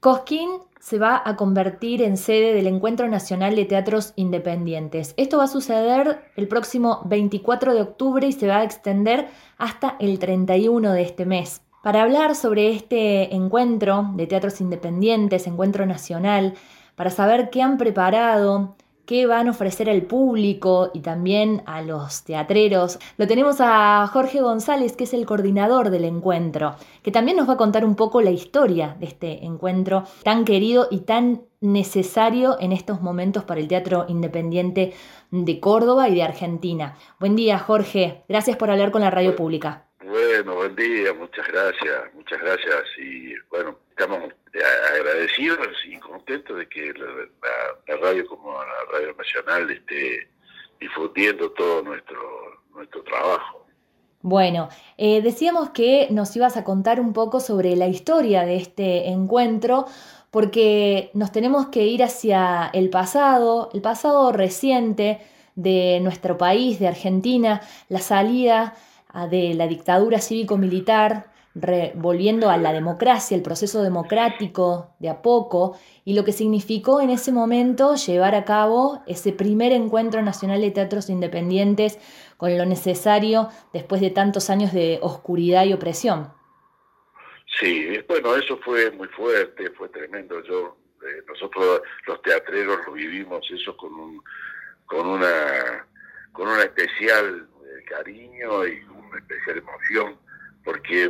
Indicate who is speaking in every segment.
Speaker 1: Cosquín se va a convertir en sede del Encuentro Nacional de Teatros Independientes. Esto va a suceder el próximo 24 de octubre y se va a extender hasta el 31 de este mes. Para hablar sobre este encuentro de teatros independientes, encuentro nacional, para saber qué han preparado, qué van a ofrecer al público y también a los teatreros, lo tenemos a Jorge González, que es el coordinador del encuentro, que también nos va a contar un poco la historia de este encuentro tan querido y tan necesario en estos momentos para el teatro independiente de Córdoba y de Argentina. Buen día, Jorge. Gracias por hablar con la radio pública.
Speaker 2: Bueno, buen día, muchas gracias, y bueno, estamos agradecidos y contentos de que la radio como la Radio Nacional esté difundiendo todo nuestro trabajo.
Speaker 1: Bueno, decíamos que nos ibas a contar un poco sobre la historia de este encuentro, porque nos tenemos que ir hacia el pasado reciente de nuestro país, de Argentina, la salida de la dictadura cívico-militar, volviendo a la democracia, el proceso democrático de a poco, y lo que significó en ese momento llevar a cabo ese primer encuentro nacional de teatros independientes con lo necesario después de tantos años de oscuridad y opresión.
Speaker 2: Sí, bueno, eso fue muy fuerte, fue tremendo. Nosotros los teatreros lo vivimos eso con una, con una especial cariño y una especial emoción, porque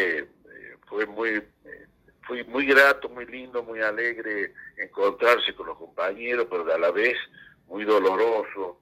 Speaker 2: fue muy grato, muy lindo, muy alegre encontrarse con los compañeros, pero a la vez muy doloroso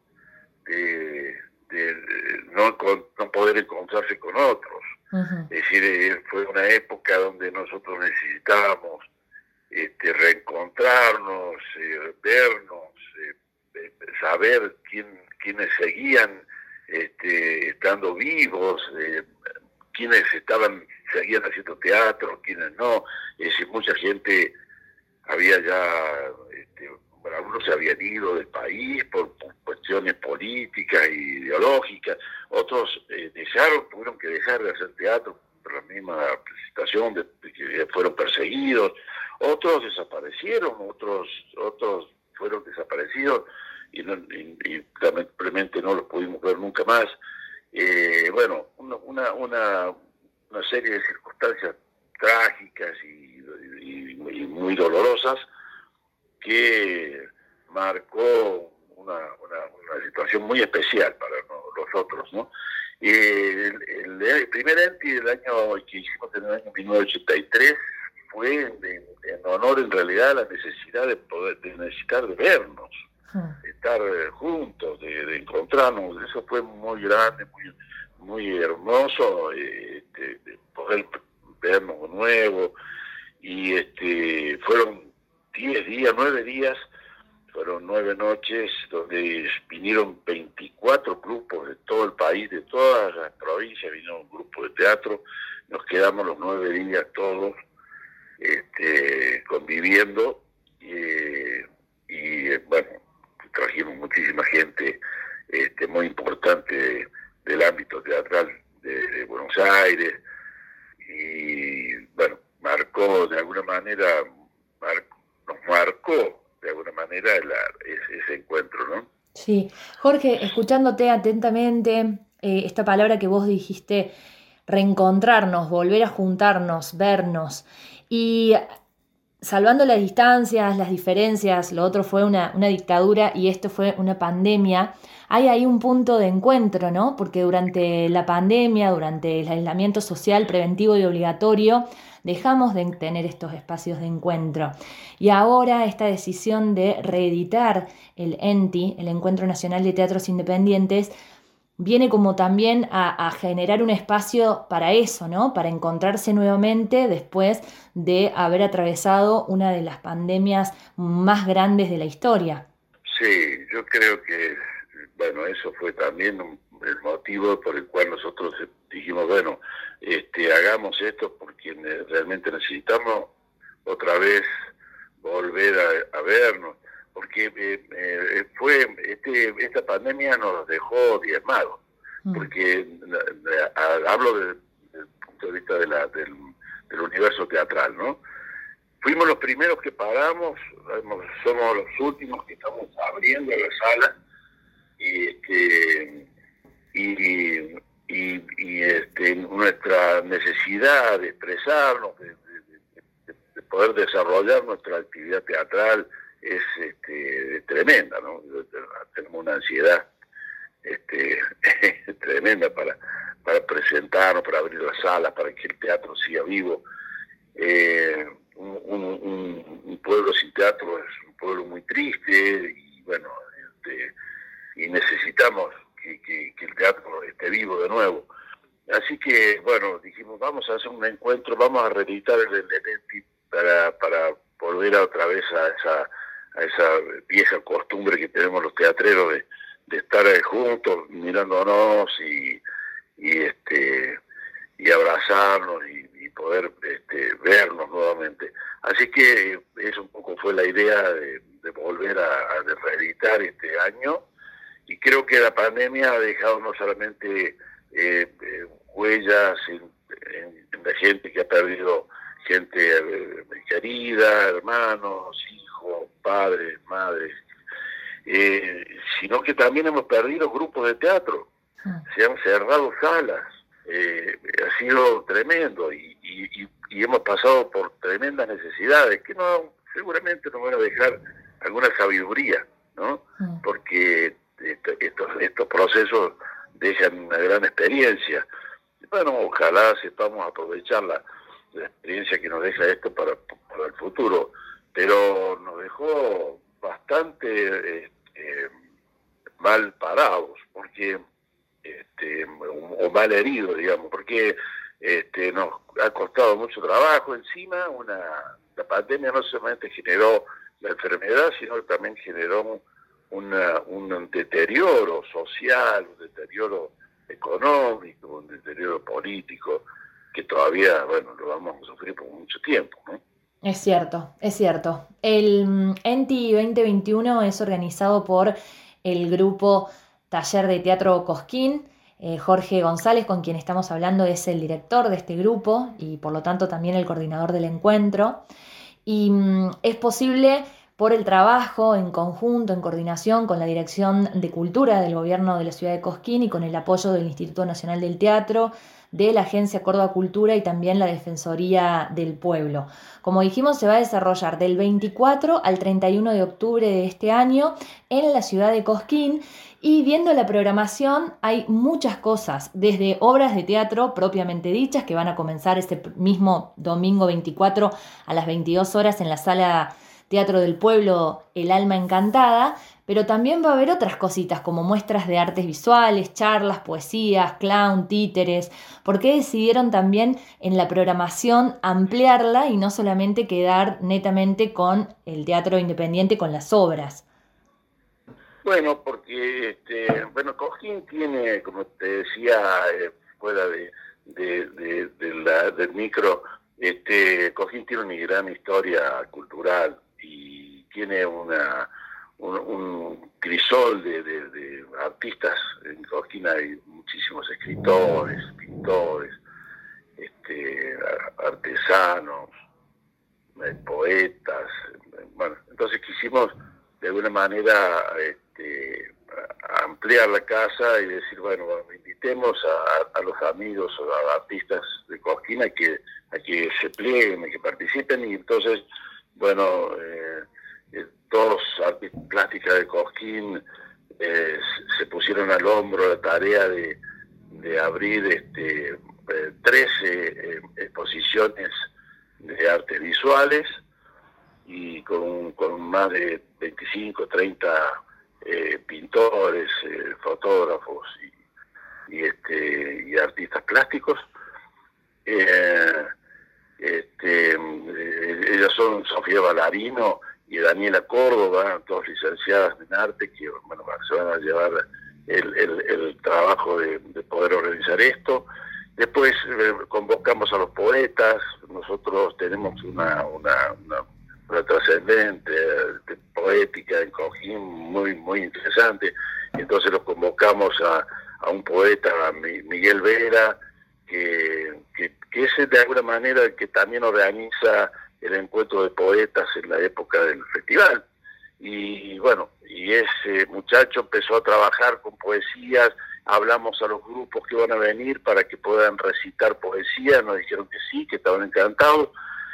Speaker 2: de no poder encontrarse con otros.
Speaker 1: Uh-huh.
Speaker 2: Es decir, fue una época donde nosotros necesitábamos reencontrarnos, vernos, saber quiénes seguían estando vivos, quiénes seguían haciendo teatro, quiénes no. Es decir, mucha gente había ya, bueno, algunos se habían ido del país por cuestiones políticas e ideológicas, otros tuvieron que dejar de hacer teatro por la misma presentación de que fueron perseguidos, otros desaparecieron, otros fueron desaparecidos y lamentablemente no los pudimos ver nunca más. Bueno, una serie de circunstancias trágicas y muy dolorosas que marcó una situación muy especial para nosotros, ¿no? El primer ENTI del año que hicimos en el año 1983 fue en honor en realidad a la necesidad de necesitar de vernos, de estar juntos, de encontrarnos. Eso fue muy grande, muy hermoso, de poder vernos de nuevo. Y fueron 10 días, 9 días, fueron 9 noches donde vinieron 24 grupos de todo el país, de todas las provincias, vinieron un grupo de teatro. Nos quedamos los 9 días todos conviviendo y bueno, trajimos muchísima gente muy importante del ámbito teatral de Buenos Aires y bueno, marcó de alguna manera, nos marcó de alguna manera ese encuentro, ¿no?
Speaker 1: Sí, Jorge, escuchándote atentamente, esta palabra que vos dijiste, reencontrarnos, volver a juntarnos, vernos, y salvando las distancias, las diferencias, lo otro fue una dictadura y esto fue una pandemia, hay ahí un punto de encuentro, ¿no? Porque durante la pandemia, durante el aislamiento social preventivo y obligatorio, dejamos de tener estos espacios de encuentro. Y ahora esta decisión de reeditar el ENTI, el Encuentro Nacional de Teatros Independientes, viene como también a generar un espacio para eso, ¿no? Para encontrarse nuevamente después de haber atravesado una de las pandemias más grandes de la historia.
Speaker 2: Sí, yo creo que, bueno, eso fue también el motivo por el cual nosotros dijimos, bueno, hagamos esto porque realmente necesitamos otra vez volver a vernos, porque esta pandemia nos dejó diezmados, porque hablo desde el punto de vista del universo teatral, ¿no? Fuimos los primeros que paramos, somos los últimos que estamos abriendo la sala y nuestra necesidad de expresarnos, de poder desarrollar nuestra actividad teatral es tremenda, ¿no? Tenemos una ansiedad tremenda para presentarnos, para abrir las salas, para que el teatro siga vivo. Un pueblo sin teatro es un pueblo muy triste y bueno, y necesitamos que el teatro esté vivo de nuevo. Así que bueno, dijimos, vamos a hacer un encuentro, vamos a reeditar el Eletti para volver otra vez a esa vieja costumbre que tenemos los teatreros de estar juntos mirándonos y abrazarnos y poder vernos nuevamente. Así que eso un poco fue la idea de volver a reeditar este año, y creo que la pandemia ha dejado no solamente huellas en la gente que ha perdido gente querida, hermanos, hijos, padres, madres, sino que también hemos perdido grupos de teatro, se han cerrado salas, ha sido tremendo y hemos pasado por tremendas necesidades que seguramente nos van a dejar alguna sabiduría, ¿no? Porque estos procesos dejan una gran experiencia. Bueno, ojalá sepamos aprovechar la experiencia que nos deja esto para el futuro, pero nos dejó bastante mal parados, porque o mal heridos, digamos, porque nos ha costado mucho trabajo. Encima la pandemia no solamente generó la enfermedad, sino que también generó un deterioro social, un deterioro económico, un deterioro político, que todavía, bueno, lo vamos a sufrir por mucho tiempo, ¿no?
Speaker 1: Es cierto, es cierto. El ENTI 2021 es organizado por el grupo Taller de Teatro Cosquín. Jorge González, con quien estamos hablando, es el director de este grupo y por lo tanto también el coordinador del encuentro. Y es posible por el trabajo en conjunto, en coordinación con la Dirección de Cultura del Gobierno de la Ciudad de Cosquín y con el apoyo del Instituto Nacional del Teatro, de la Agencia Córdoba Cultura y también la Defensoría del Pueblo. Como dijimos, se va a desarrollar del 24 al 31 de octubre de este año en la ciudad de Cosquín. Y viendo la programación hay muchas cosas, desde obras de teatro propiamente dichas que van a comenzar ese mismo domingo 24 a las 22 horas en la Sala Teatro del Pueblo El Alma Encantada, pero también va a haber otras cositas como muestras de artes visuales, charlas, poesías, clown, títeres. ¿Por qué decidieron también en la programación ampliarla y no solamente quedar netamente con el teatro independiente, con las obras?
Speaker 2: Bueno, porque Cosquín tiene, como te decía, fuera del micro, Cosquín tiene una gran historia cultural y tiene un crisol de artistas. En Cosquín hay muchísimos escritores, pintores, artesanos, poetas. Bueno, entonces quisimos de alguna manera ampliar la casa y decir, bueno, invitemos a los amigos o a artistas de Cosquín a que se plieguen, a que participen, y entonces, bueno, dos artistas plásticas de Cosquín se pusieron al hombro la tarea de abrir 13 exposiciones de artes visuales, y con más de 25, 30 pintores, fotógrafos y artistas plásticos. Ellas son Sofía Ballarino y Daniela Córdoba, dos licenciadas en arte, que bueno, se van a llevar el trabajo de poder organizar esto. Después convocamos a los poetas. Nosotros tenemos una trascendente, poética en Cosquín muy, muy interesante. Entonces los convocamos a un poeta, Miguel Vera, que es de alguna manera el que también organiza el encuentro de poetas en la época del festival. Y bueno, y ese muchacho empezó a trabajar con poesías, hablamos a los grupos que van a venir para que puedan recitar poesía, nos dijeron que sí, que estaban encantados,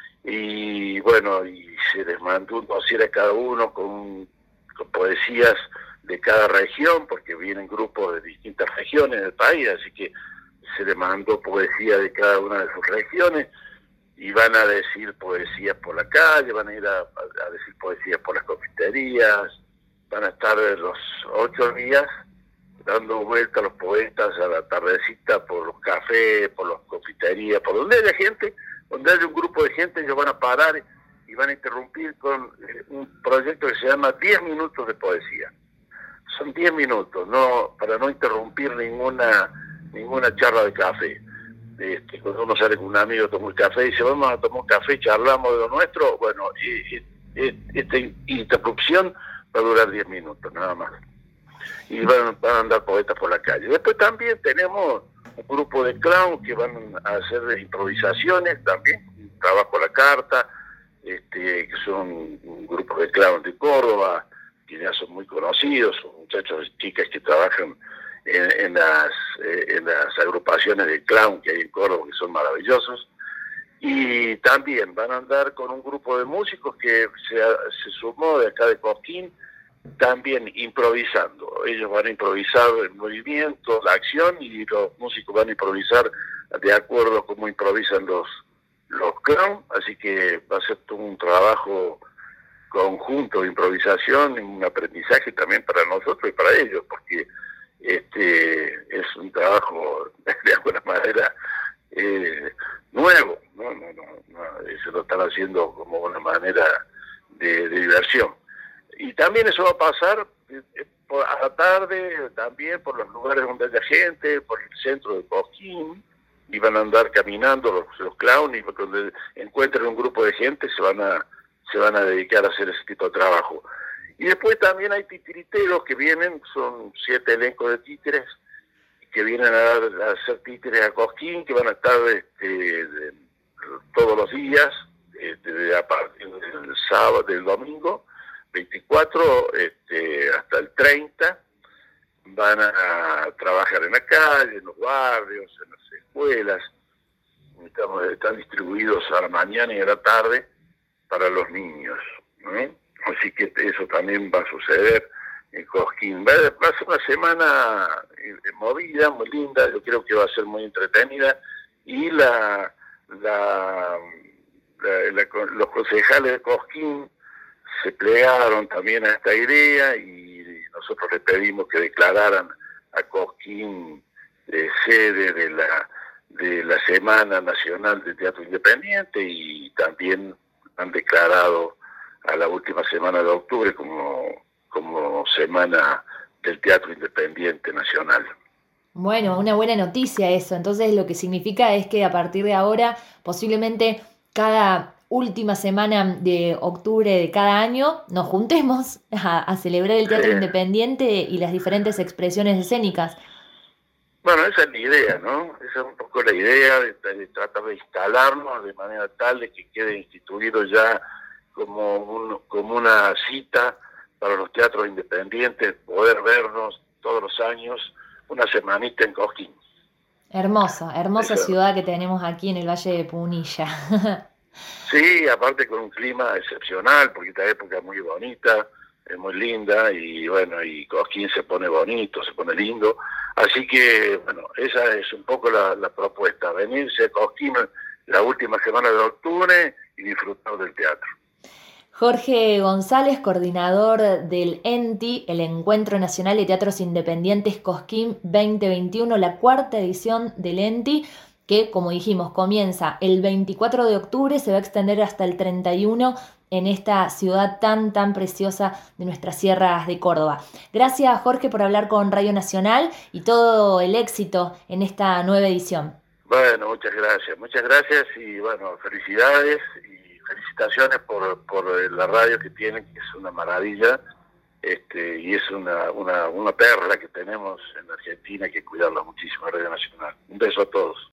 Speaker 2: y bueno, y se les mandó un dossier a cada uno con poesías de cada región, porque vienen grupos de distintas regiones del país, así que se les mandó poesía de cada una de sus regiones, y van a decir poesías por la calle, van a ir a decir poesías por las confiterías, van a estar los 8 días dando vueltas los poetas a la tardecita por los cafés, por las confiterías, por donde haya gente, donde haya un grupo de gente, ellos van a parar y van a interrumpir con un proyecto que se llama 10 minutos de poesía. Son 10 minutos, no, para no interrumpir ninguna charla de café. Cuando uno sale con un amigo, toma un café y dice, vamos a tomar un café, charlamos de lo nuestro, bueno, esta interrupción va a durar 10 minutos, nada más. Y van a andar poetas por la calle. Después también tenemos un grupo de clowns que van a hacer improvisaciones también, un trabajo a la carta, que son un grupo de clowns de Córdoba, que ya son muy conocidos, son muchachos y chicas que trabajan en las agrupaciones de clown que hay en Córdoba, que son maravillosos. Y también van a andar con un grupo de músicos que se sumó de acá de Cosquín, también improvisando. Ellos van a improvisar el movimiento, la acción, y los músicos van a improvisar de acuerdo a cómo improvisan los clown, así que va a ser todo un trabajo conjunto de improvisación y un aprendizaje también para nosotros y para ellos, porque es un trabajo de alguna manera nuevo, no, se lo están haciendo como una manera de diversión. Y también eso va a pasar a la tarde, también por los lugares donde haya gente, por el centro de Cosquín, y van a andar caminando los clowns, y cuando encuentren un grupo de gente se van a dedicar a hacer ese tipo de trabajo. Y después también hay titiriteros que vienen, son 7 elencos de títeres, que vienen a hacer títeres a Cosquín, que van a estar todos los días, a partir del sábado, del domingo 24 hasta el 30, van a trabajar en la calle, en los barrios, en las escuelas, están distribuidos a la mañana y a la tarde para los niños, ¿no? Así que eso también va a suceder en Cosquín. Va a ser una semana movida, muy linda, yo creo que va a ser muy entretenida, y los concejales de Cosquín se plegaron también a esta idea, y nosotros les pedimos que declararan a Cosquín sede de la Semana Nacional de Teatro Independiente, y también han declarado a la última semana de octubre como Semana del Teatro Independiente Nacional.
Speaker 1: Bueno, una buena noticia eso. Entonces lo que significa es que a partir de ahora, posiblemente cada última semana de octubre de cada año, nos juntemos a celebrar el teatro independiente y las diferentes expresiones escénicas.
Speaker 2: Bueno, esa es la idea, ¿no? Esa es un poco la idea de tratar de instalarnos de manera tal de que quede instituido ya como una cita para los teatros independientes, poder vernos todos los años una semanita en Cosquín.
Speaker 1: Hermosa ciudad que tenemos aquí en el Valle de Punilla.
Speaker 2: Sí, aparte con un clima excepcional, porque esta época es muy bonita, es muy linda, y bueno, y Cosquín se pone bonito, se pone lindo. Así que, bueno, esa es un poco la propuesta, venirse a Cosquín la última semana de octubre y disfrutar del teatro.
Speaker 1: Jorge González, coordinador del ENTI, el Encuentro Nacional de Teatros Independientes Cosquín 2021, la 4ª edición del ENTI, que, como dijimos, comienza el 24 de octubre, se va a extender hasta el 31 en esta ciudad tan preciosa de nuestras sierras de Córdoba. Gracias, Jorge, por hablar con Radio Nacional, y todo el éxito en esta nueva edición.
Speaker 2: Bueno, muchas gracias, y bueno, felicidades y felicitaciones por la radio que tienen, que es una maravilla, y es una perla que tenemos en Argentina, hay que cuidarla muchísimo, Radio Nacional. Un beso a todos.